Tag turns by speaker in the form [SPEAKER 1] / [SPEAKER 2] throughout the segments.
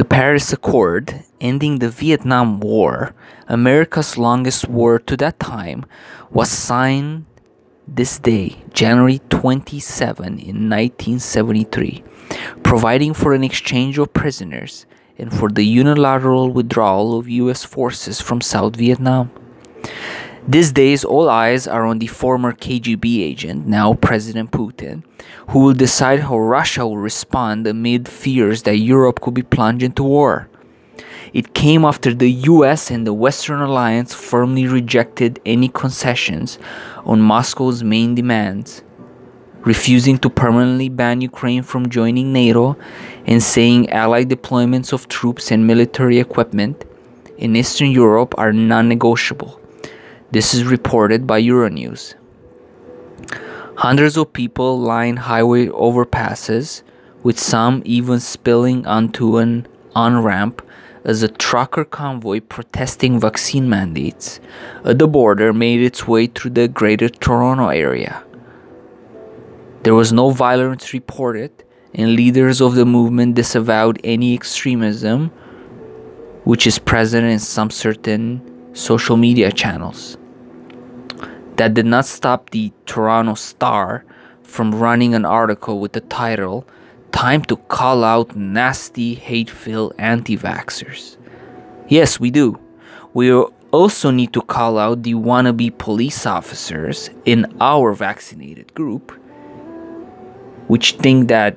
[SPEAKER 1] The Paris Accord, ending the Vietnam War, America's longest war to that time, was signed this day, January 27 in 1973, providing for an exchange of prisoners and for the unilateral withdrawal of US forces from South Vietnam. These days, all eyes are on the former KGB agent, now President Putin, who will decide how Russia will respond amid fears that Europe could be plunged into war. It came after the US and the Western Alliance firmly rejected any concessions on Moscow's main demands, refusing to permanently ban Ukraine from joining NATO and saying allied deployments of troops and military equipment in Eastern Europe are non-negotiable. This is reported by Euronews. Hundreds of people line highway overpasses, with some even spilling onto an on-ramp as a trucker convoy protesting vaccine mandates at the border made its way through the Greater Toronto area. There was no violence reported, and leaders of the movement disavowed any extremism which is present in some certain social media channels. That did not stop the Toronto Star from running an article with the title, "Time to Call Out Nasty, Hate-Filled Anti-Vaxxers." Yes, we do. We also need to call out the wannabe police officers in our vaccinated group, which think that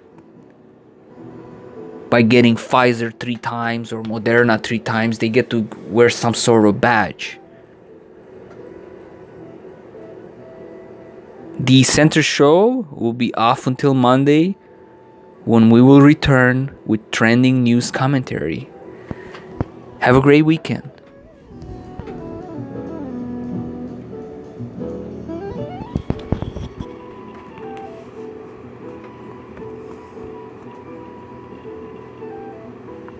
[SPEAKER 1] by getting Pfizer 3 times or Moderna 3 times, they get to wear some sort of badge. The Center Show will be off until Monday, when we will return with trending news commentary. Have a great weekend.